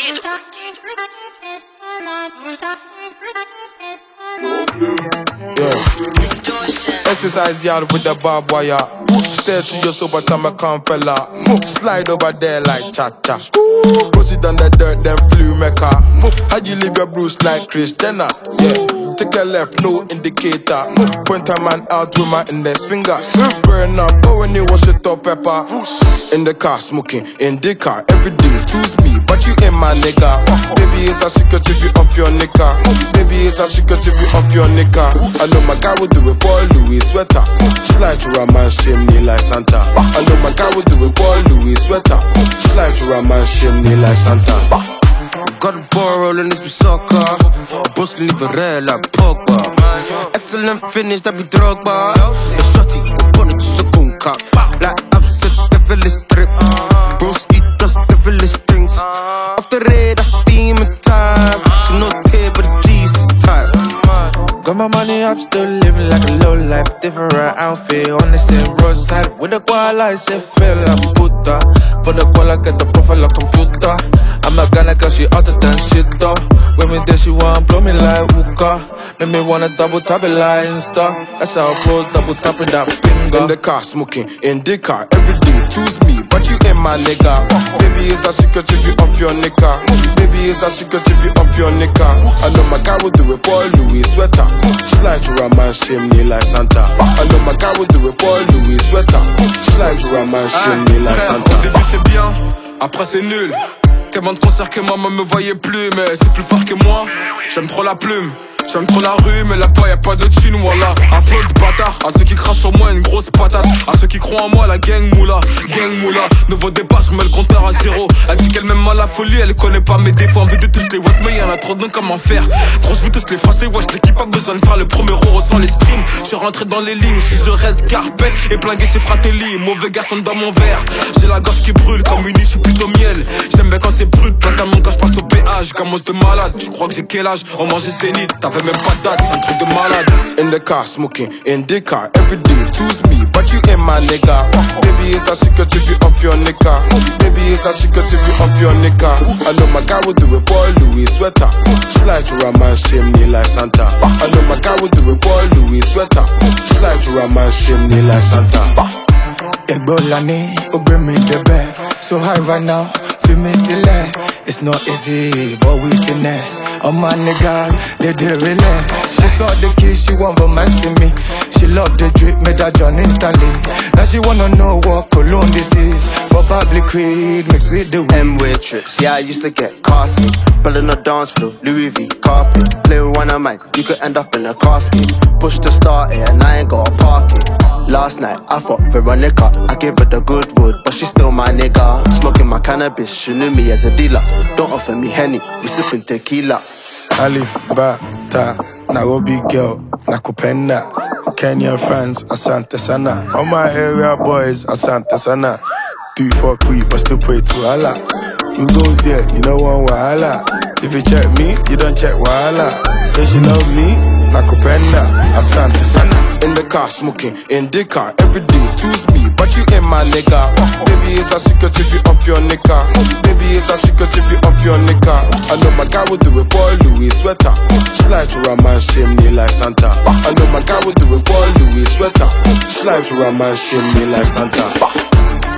Exercise yard with the barbed wire. Stare to your sober time, I can't fella. Slide over there like cha-cha. Push it on the dirt, then flew mecca. How you leave your bruise like Chris Jenner? Yeah, take a left, no indicator. Point a man out with my index finger. Burn up, but when you wash it up, pepper. In the car, smoking, in the car. Every day, choose me, but you ain't my nigga. Baby, it's a secret if you off your nigga. Baby, it's a secret if you off your nigga. I know my guy will do it for Louis sweater. Slide to a man, shame me like Santa. I know my guy will do it for Louis sweater. Slide to a man, shame me like Santa. Got a ball rolling, this be soccer. Boss can leave a red like Pogba. Excellent finish, that be Drogba. The shotty, the body to the goon cup. Like I've said, devilish drip. Broski does devilish things. Off the raid, that's demon time. She knows pay, but the Jesus type. Got my money up, still living like a low life. Different outfit on the same roadside. With the koala, I say feel like puta. For the koala, get the profile like computer. I'm a Ghana cause she hotter than shit though. When me there, she wanna blow me like hookah. Make me wanna double tap it like Insta. That's how I pose, double tapping that finger. In the car, smoking, in the car. Every day, choose me, but you ain't my nigga. Baby, it's a secret if you off your nigga. Baby, it's a secret if you off your nigga. I know my guy will do it for Louis sweater. Slide to a man, shame me like Santa. I know my guy will do it for Louis sweater. Slide to a man, shame me like Santa. Au début c'est bien, après c'est nul. Tellement de concerts que maman me voyait plus, mais c'est plus fort que moi. J'aime trop la plume, j'aime trop la rue, mais là-bas y'a pas de thune, voilà. Un flot de bâtard, à ceux qui crachent sur moi une grosse patate. À ceux qui croient en moi, la gang moula. Nouveau départ, je remets le compteur à zéro. Elle dit qu'elle m'aime à la folie, elle connaît pas mes défauts. Envie de tous les wet, mais y'en a trop de comment faire. Grosse vous tous les français, wesh, l'équipe a besoin de faire le premier euro sans les streams. J'suis rentré dans les lignes, je suis red carpet et plingué ses fratelli. Mauvais garçon dans mon verre, j'ai la gorge qui brûle comme une issue plutôt miel. J'aime bien quand c'est brut, pas tellement quand j'passe au péage. Gamos de malade, tu crois que j'ai quel âge? On mangeait Zénith, t'avais même pas de date, c'est un truc de malade. In the car, smoking, in the car. Every day, choose me, but you ain't my nigga. Baby, it's a secret if you off your nigga. Baby, it's a secret if you off your nigga. I know my guy will do it for Louis sweater. Slide to a man, shame me like Santa. I know my guy will do it for Louis sweater. Slide to a man, shame me like Santa. Egbolani, bring me the best. So high right now, feel me still there. It's not easy, but we finesse. All my niggas, they relax. She saw the kiss, she want romance in me. She loved the drip, made her John instantly. Now she wanna know what cologne this is. Probably Creed mixed with the M-way trips, yeah I used to get car sick. But on the dance floor, Louis V carpet. Play with one of mine, you could end up in a casket. Push to start it and I ain't gotta park it. Last night, I fucked Veronica. I gave her the good wood, but she's still my nigga. Smoking my cannabis, she knew me as a dealer. Don't offer me Henny, we sipping tequila. Alif, Bata, Nairobi girl, Nakupenda. Kenyan fans, Asante Sana. All my area boys, Asante Sana. Do it for free, but still pray to Allah. You goes there, you know one wahala. If you check me, you don't check wahala. Say she love me, Nakupenda, Asante Sana. In the car, smoking, in the car. Every day, choose me, but you ain't my nigga. Baby, it's a secret if you off your nigga. Baby, it's a secret if you off your nigga. I know my guy will do it for Louis sweater. Slide to a man, shame me like Santa. I know my guy will do it for Louis sweater. Slide to a man, shame me like Santa.